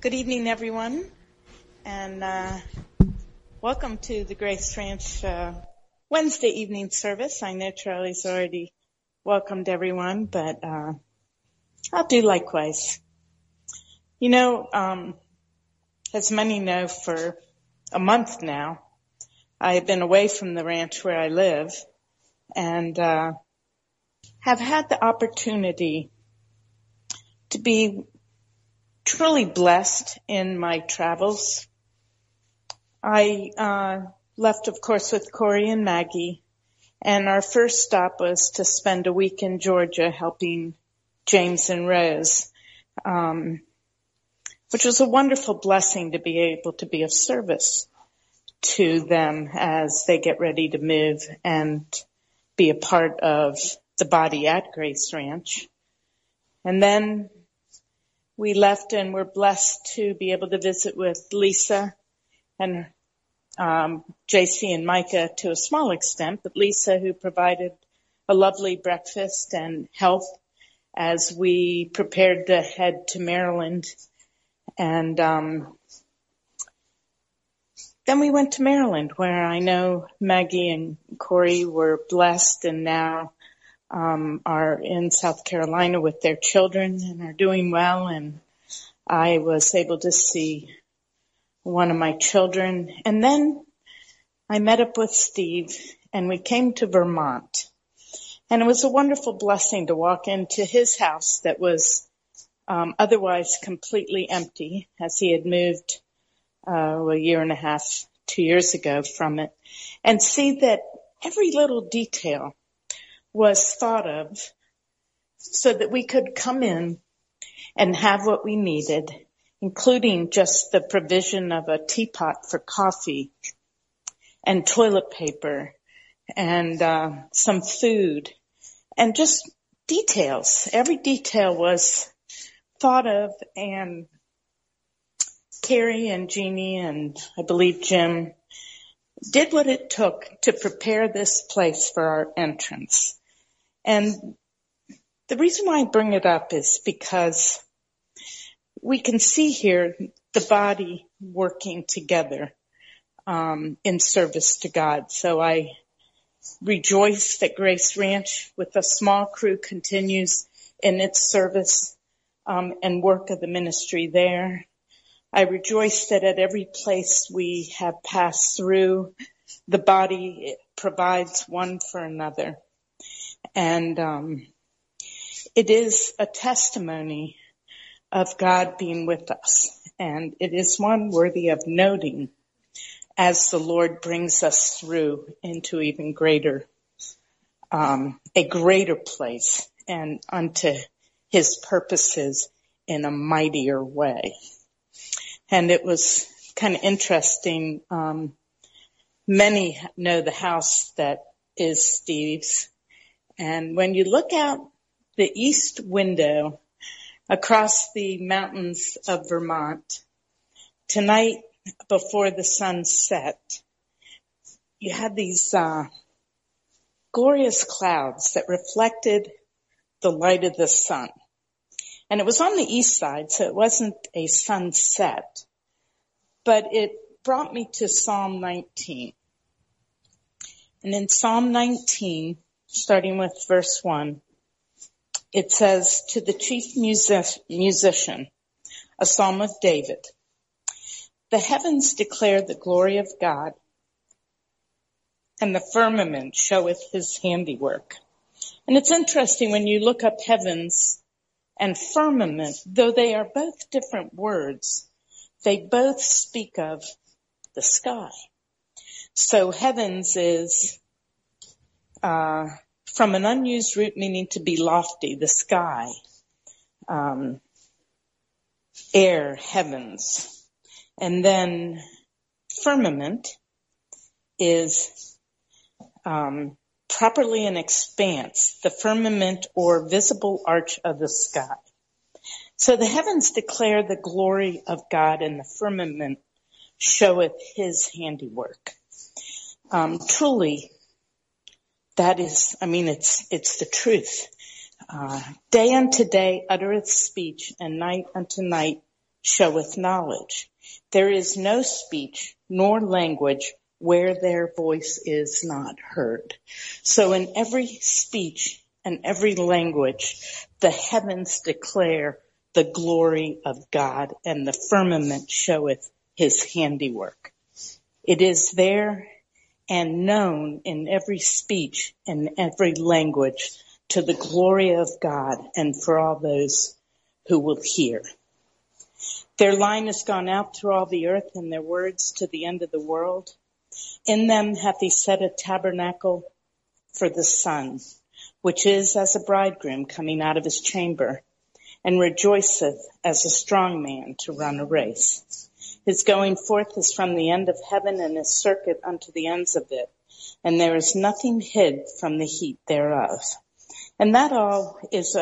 Good evening, everyone, and welcome to the Grace Ranch Wednesday evening service. I know Charlie's already welcomed everyone, but I'll do likewise. You know, as many know, for a month now, I have been away from the ranch where I live and have had the opportunity to be truly blessed in my travels. I left, of course, with Corey and Maggie, and our first stop was to spend a week in Georgia helping James and Rose, which was a wonderful blessing to be able to be of service to them as they get ready to move and be a part of the body at Grace Ranch. And then we left and were blessed to be able to visit with Lisa and JC and Micah to a small extent, but Lisa, who provided a lovely breakfast and help as we prepared to head to Maryland. And then we went to Maryland, where I know Maggie and Corey were blessed and now are in South Carolina with their children and are doing well. And I was able to see one of my children. And then I met up with Steve and we came to Vermont. And it was a wonderful blessing to walk into his house that was otherwise completely empty, as he had moved a year and a half, 2 years ago from it, and see that every little detail was thought of so that we could come in and have what we needed, including just the provision of a teapot for coffee and toilet paper and some food and just details. Every detail was thought of, and Carrie and Jeannie and I believe Jim did what it took to prepare this place for our entrance. And the reason why I bring it up is because we can see here the body working together in service to God. So I rejoice that Grace Ranch, with a small crew, continues in its service and work of the ministry there. I rejoice that at every place we have passed through, the body provides one for another. And it is a testimony of God being with us. And it is one worthy of noting as the Lord brings us through into even greater, a greater place and unto his purposes in a mightier way. And it was kind of interesting. Many know the house that is Steve's. And when you look out the east window across the mountains of Vermont, tonight before the sun set, you had these glorious clouds that reflected the light of the sun. And it was on the east side, so it wasn't a sunset, but it brought me to Psalm 19. And in Psalm 19, starting with verse 1, it says, "To the chief musician, a psalm of David. The heavens declare the glory of God, and the firmament showeth his handiwork." And it's interesting when you look up heavens and firmament, though they are both different words, they both speak of the sky. So heavens is from an unused root meaning to be lofty, the sky, air, heavens. And then firmament is properly an expanse, the firmament or visible arch of the sky. So the heavens declare the glory of God, and the firmament showeth his handiwork. Truly, that is, it's the truth. Day unto day uttereth speech, and night unto night showeth knowledge. There is no speech nor language where their voice is not heard. So in every speech and every language, the heavens declare the glory of God, and the firmament showeth his handiwork. It is there and known in every speech and every language to the glory of God and for all those who will hear. Their line has gone out through all the earth, and their words to the end of the world. In them hath he set a tabernacle for the sun, which is as a bridegroom coming out of his chamber, and rejoiceth as a strong man to run a race. His going forth is from the end of heaven, and his circuit unto the ends of it, and there is nothing hid from the heat thereof. And that all is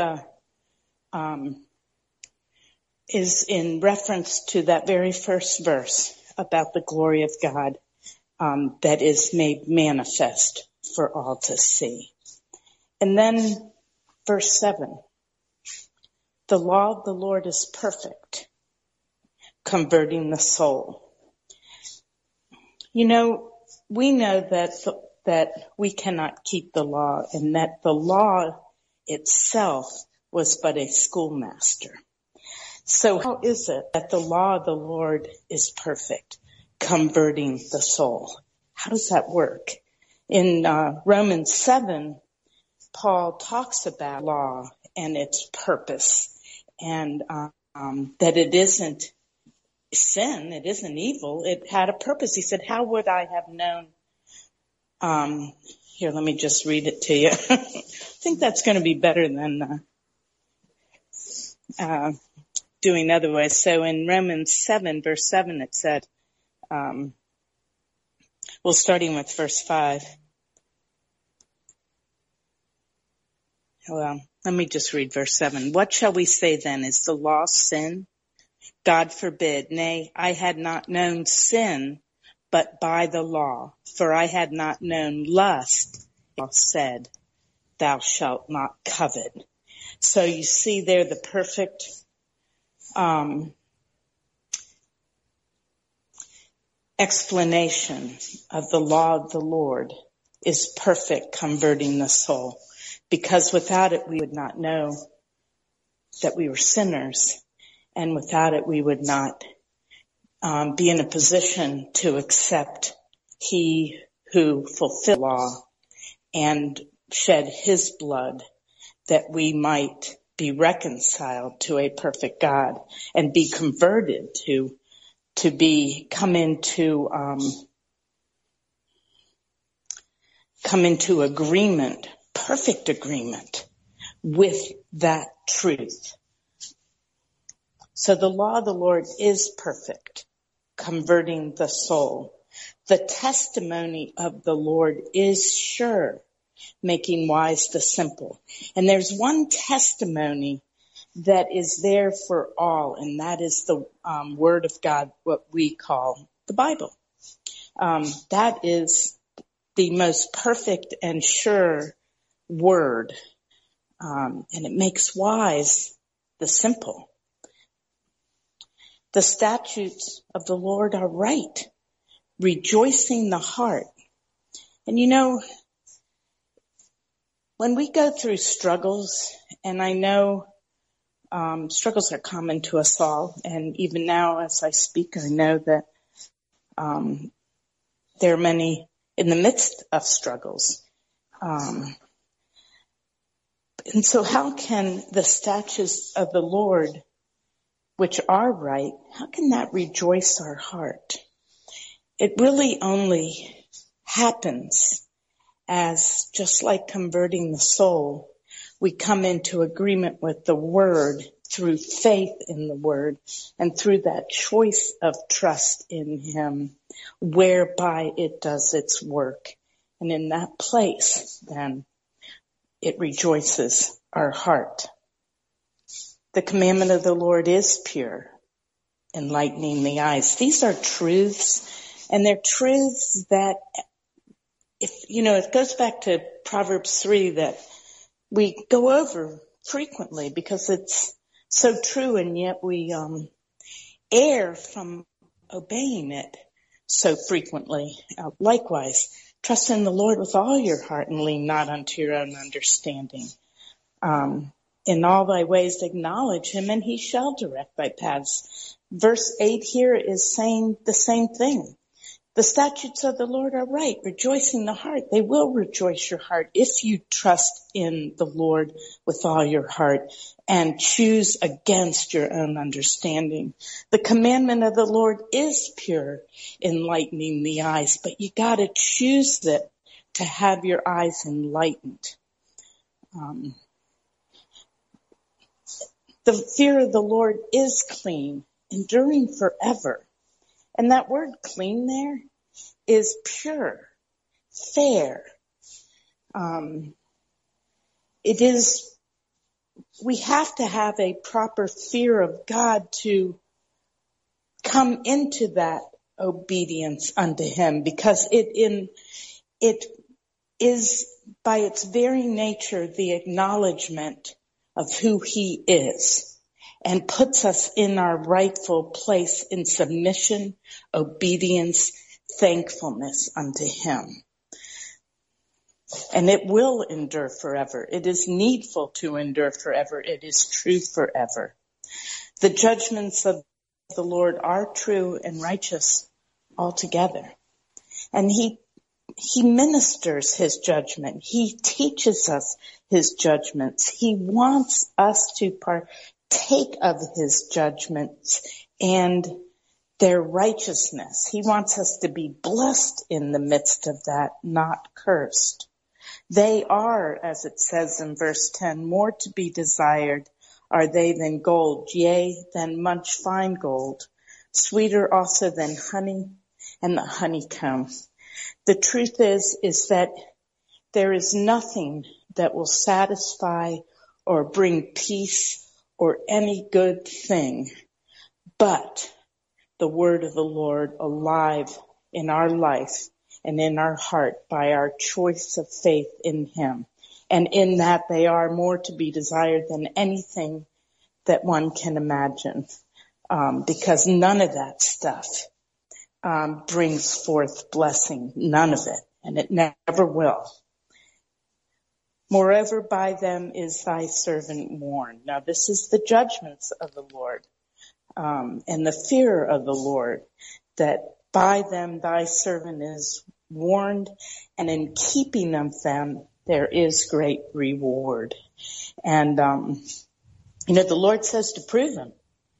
in reference to that very first verse about the glory of God that is made manifest for all to see. And then verse 7, the law of the Lord is perfect, converting the soul. You know, we know that we cannot keep the law, and that the law itself was but a schoolmaster. So how is it that the law of the Lord is perfect, converting the soul? How does that work? In Romans 7, Paul talks about law and its purpose, and that it isn't sin, it isn't evil, it had a purpose. He said, how would I have known? Here, let me just read it to you. I think that's going to be better than doing otherwise. So in Romans 7, verse 7, it said, starting with verse 5. Well, let me just read verse 7. What shall we say then? Is the law sin? God forbid. Nay, I had not known sin but by the law, for I had not known lust. It said, thou shalt not covet. So you see there the perfect explanation of the law of the Lord is perfect, converting the soul. Because without it, we would not know that we were sinners. And without it, we would not be in a position to accept he who fulfilled the law and shed his blood that we might be reconciled to a perfect God and be converted to come into agreement, perfect agreement with that truth. So the law of the Lord is perfect, converting the soul. The testimony of the Lord is sure, making wise the simple. And there's one testimony that is there for all, and that is the Word of God, what we call the Bible. That is the most perfect and sure Word, and it makes wise the simple. The statutes of the Lord are right, rejoicing the heart. And you know, when we go through struggles, and I know struggles are common to us all, and even now as I speak, I know that there are many in the midst of struggles. And so how can the statutes of the Lord, which are right, how can that rejoice our heart? It really only happens as, just like converting the soul, we come into agreement with the Word through faith in the Word and through that choice of trust in Him, whereby it does its work. And in that place, then, it rejoices our heart. The commandment of the Lord is pure, enlightening the eyes. These are truths, and they're truths that, it goes back to Proverbs 3 that we go over frequently because it's so true, and yet we, err from obeying it so frequently. Likewise, trust in the Lord with all your heart and lean not unto your own understanding. In all thy ways acknowledge him, and he shall direct thy paths. Verse 8 here is saying the same thing. The statutes of the Lord are right, rejoicing the heart. They will rejoice your heart if you trust in the Lord with all your heart and choose against your own understanding. The commandment of the Lord is pure, enlightening the eyes, but you got to choose it to have your eyes enlightened. The fear of the Lord is clean, enduring forever. And that word clean there is pure, fair. We have to have a proper fear of God to come into that obedience unto him, because it is by its very nature the acknowledgement of who he is, and puts us in our rightful place in submission, obedience, thankfulness unto him. And it will endure forever. It is needful to endure forever. It is true forever. The judgments of the Lord are true and righteous altogether. And he ministers his judgment. He teaches us his judgments. He wants us to partake of his judgments and their righteousness. He wants us to be blessed in the midst of that, not cursed. They are, as it says in verse 10, more to be desired are they than gold, yea, than much fine gold, sweeter also than honey and the honeycomb. The truth is that there is nothing that will satisfy or bring peace or any good thing but the word of the Lord alive in our life and in our heart by our choice of faith in him. And in that they are more to be desired than anything that one can imagine, because none of that stuff brings forth blessing, none of it, and it never will. Moreover, by them is thy servant warned. Now this is the judgments of the Lord, and the fear of the Lord, that by them thy servant is warned, and in keeping of them there is great reward. And, the Lord says to prove him.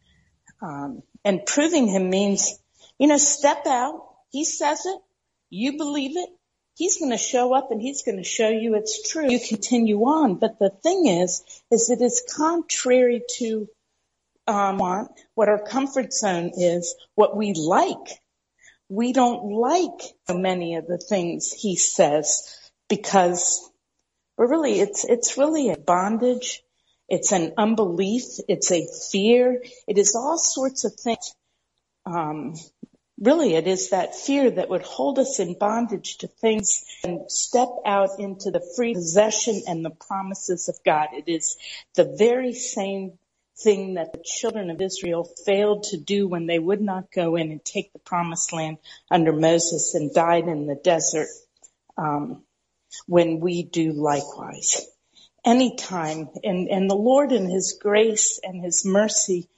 And proving him means, step out. He says it. You believe it. He's going to show up and he's going to show you it's true. You continue on. But the thing is it is contrary to what our comfort zone is, what we like. We don't like so many of the things he says because it's really a bondage. It's an unbelief. It's a fear. It is all sorts of things. Really, it is that fear that would hold us in bondage to things and step out into the free possession and the promises of God. It is the very same thing that the children of Israel failed to do when they would not go in and take the promised land under Moses and died in the desert, when we do likewise. Anytime, and the Lord in his grace and his mercy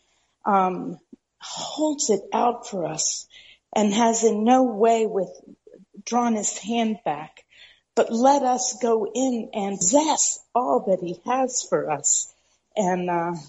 holds it out for us and has in no way drawn his hand back, but let us go in and possess all that he has for us. And,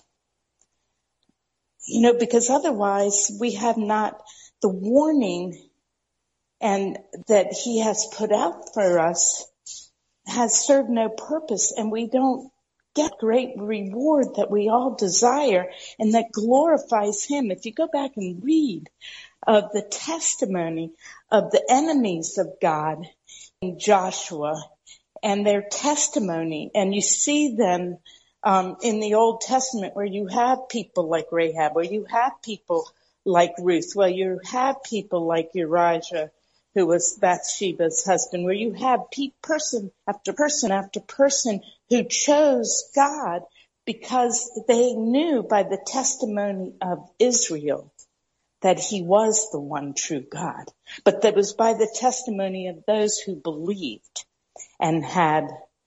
because otherwise we have not the warning and that he has put out for us has served no purpose, and we don't get great reward that we all desire and that glorifies him. If you go back and read of the testimony of the enemies of God in Joshua and their testimony, and you see them in the Old Testament where you have people like Rahab, where you have people like Ruth, where you have people like Uriah, who was Bathsheba's husband, where you have person after person after person who chose God because they knew by the testimony of Israel that he was the one true God, but that was by the testimony of those who believed and had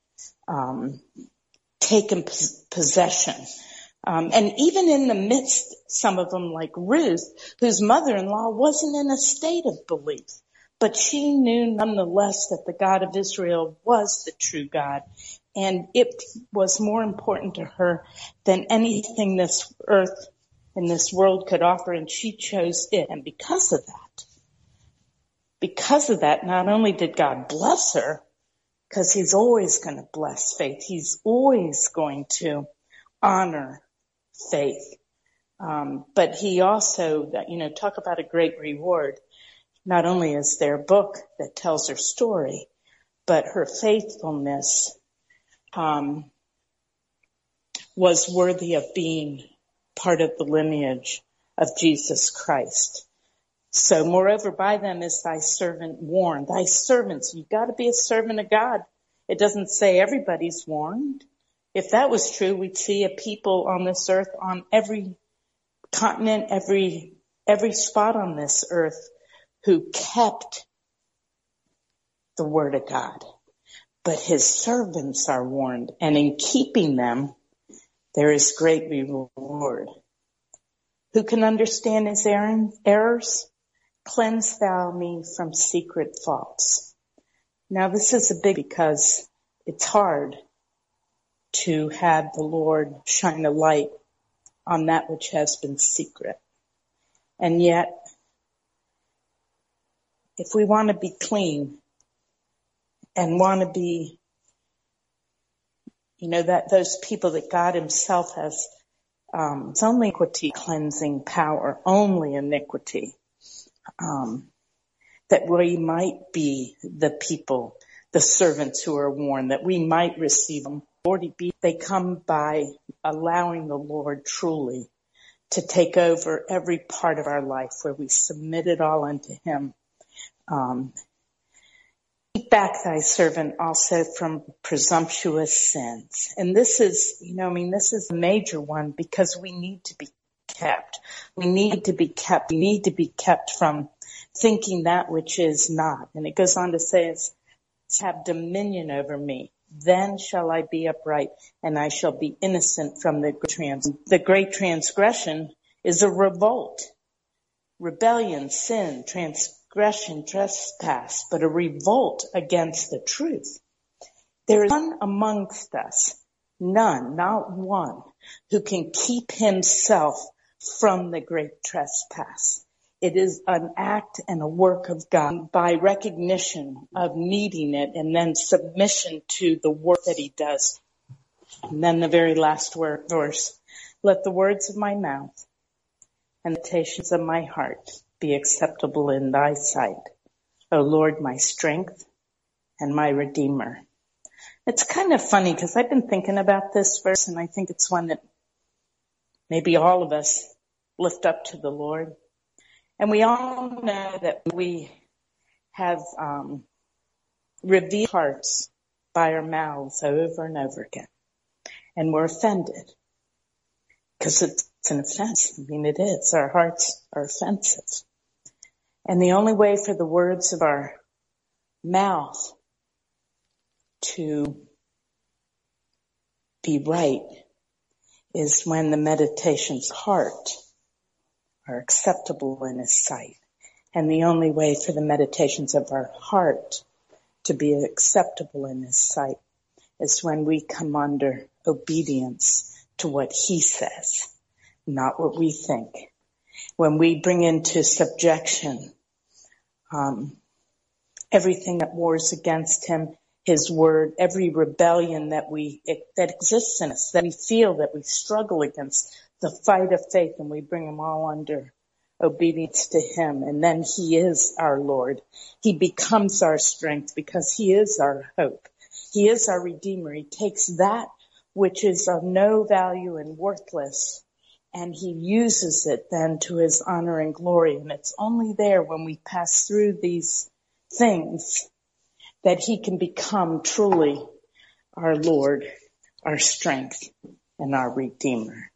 taken possession. And even in the midst, some of them like Ruth, whose mother-in-law wasn't in a state of belief, but she knew nonetheless that the God of Israel was the true God. And it was more important to her than anything this earth and this world could offer. And she chose it. And because of that, not only did God bless her, because he's always going to bless faith. He's always going to honor faith. But he also, talk about a great reward. Not only is there a book that tells her story, but her faithfulness was worthy of being part of the lineage of Jesus Christ. So moreover, by them is thy servant warned. Thy servants, you've got to be a servant of God. It doesn't say everybody's warned. If that was true, we'd see a people on this earth, on every continent, every spot on this earth, who kept the word of God. But his servants are warned, and in keeping them, there is great reward. Who can understand his errors? Cleanse thou me from secret faults. Now this is a big, because it's hard to have the Lord shine a light on that which has been secret. And yet, if we want to be clean and want to be, that those people that God himself has, it's only iniquity cleansing power, only iniquity, that we might be the people, the servants who are warned, that we might receive them. They come by allowing the Lord truly to take over every part of our life where we submit it all unto him. Keep back thy servant also from presumptuous sins. And this is, this is a major one, because we need to be kept. We need to be kept. We need to be kept from thinking that which is not. And it goes on to say, have dominion over me. Then shall I be upright, and I shall be innocent from the great transgression is a revolt, rebellion, sin, transgression, trespass, but a revolt against the truth. There is none amongst us, none, not one, who can keep himself from the great trespass. It is an act and a work of God by recognition of needing it, and then submission to the work that he does. And then the very last verse, let the words of my mouth and the meditations of my heart be acceptable in thy sight, O Lord, my strength and my Redeemer. It's kind of funny, because I've been thinking about this verse, and I think it's one that maybe all of us lift up to the Lord. And we all know that we have revealed hearts by our mouths over and over again. And we're offended, because it's an offense. It is. Our hearts are offensive. And the only way for the words of our mouth to be right is when the meditations of heart are acceptable in his sight. And the only way for the meditations of our heart to be acceptable in his sight is when we come under obedience to what he says, not what we think. When we bring into subjection everything that wars against him, his word, every rebellion that exists in us, that we feel, that we struggle against, the fight of faith, and we bring them all under obedience to him. And then he is our Lord. He becomes our strength, because he is our hope. He is our Redeemer. He takes that which is of no value and worthless, and he uses it then to his honor and glory. And it's only there when we pass through these things that he can become truly our Lord, our strength, and our Redeemer.